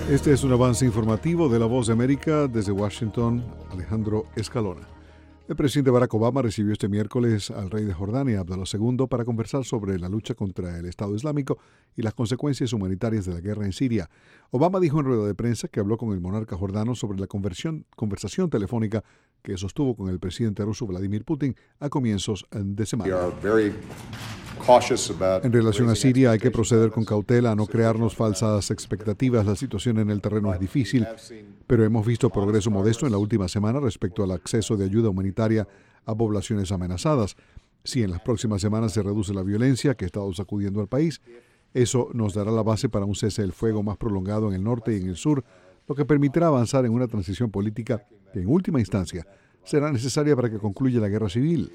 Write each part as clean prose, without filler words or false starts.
Este es un avance informativo de La Voz de América. Desde Washington, Alejandro Escalona. El presidente Barack Obama recibió este miércoles al rey de Jordania, Abdullah II, para conversar sobre la lucha contra el Estado Islámico y las consecuencias humanitarias de la guerra en Siria. Obama dijo en rueda de prensa que habló con el monarca jordano sobre la conversación telefónica que sostuvo con el presidente ruso Vladimir Putin a comienzos de semana. En relación a Siria, hay que proceder con cautela, a no crearnos falsas expectativas. La situación en el terreno es difícil, pero hemos visto progreso modesto en la última semana respecto al acceso de ayuda humanitaria a poblaciones amenazadas. Si en las próximas semanas se reduce la violencia que ha estado sacudiendo al país, eso nos dará la base para un cese del fuego más prolongado en el norte y en el sur, lo que permitirá avanzar en una transición política que, en última instancia, será necesaria para que concluya la guerra civil.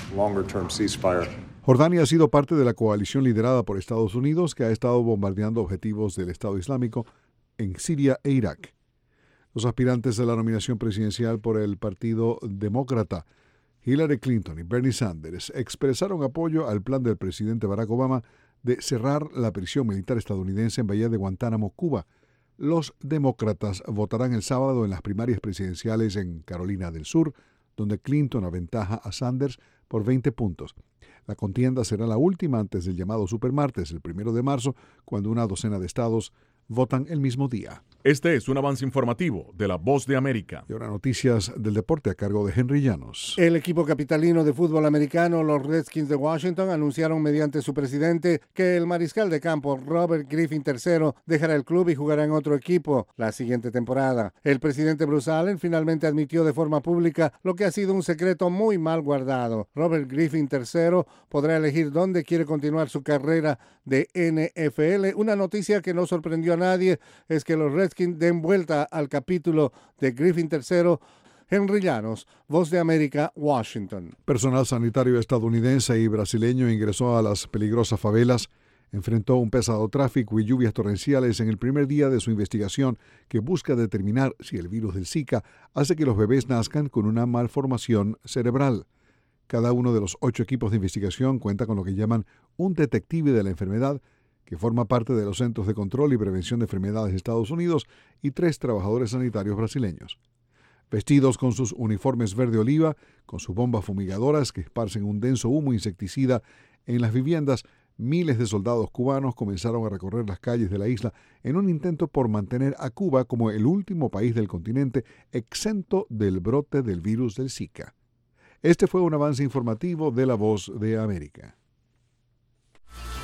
Jordania ha sido parte de la coalición liderada por Estados Unidos que ha estado bombardeando objetivos del Estado Islámico en Siria e Irak. Los aspirantes a la nominación presidencial por el Partido Demócrata, Hillary Clinton y Bernie Sanders, expresaron apoyo al plan del presidente Barack Obama de cerrar la prisión militar estadounidense en Bahía de Guantánamo, Cuba. Los demócratas votarán el sábado en las primarias presidenciales en Carolina del Sur, donde Clinton aventaja a Sanders por 20 puntos. La contienda será la última antes del llamado Supermartes, el 1 de marzo, cuando una docena de estados votan el mismo día. Este es un avance informativo de La Voz de América. Y ahora noticias del deporte a cargo de Henry Llanos. El equipo capitalino de fútbol americano, los Redskins de Washington, anunciaron mediante su presidente que el mariscal de campo Robert Griffin III dejará el club y jugará en otro equipo la siguiente temporada. El presidente Bruce Allen finalmente admitió de forma pública lo que ha sido un secreto muy mal guardado. Robert Griffin III podrá elegir dónde quiere continuar su carrera de NFL. Una noticia que no sorprendió a nadie es que los Redskins den vuelta al capítulo de Griffin III. Henry Llanos, Voz de América, Washington. Personal sanitario estadounidense y brasileño ingresó a las peligrosas favelas, enfrentó un pesado tráfico y lluvias torrenciales en el primer día de su investigación que busca determinar si el virus del Zika hace que los bebés nazcan con una malformación cerebral. Cada uno de los 8 equipos de investigación cuenta con lo que llaman un detective de la enfermedad, que forma parte de los Centros de Control y Prevención de Enfermedades de Estados Unidos, y 3 trabajadores sanitarios brasileños. Vestidos con sus uniformes verde oliva, con sus bombas fumigadoras que esparcen un denso humo insecticida en las viviendas, miles de soldados cubanos comenzaron a recorrer las calles de la isla en un intento por mantener a Cuba como el último país del continente exento del brote del virus del Zika. Este fue un avance informativo de La Voz de América.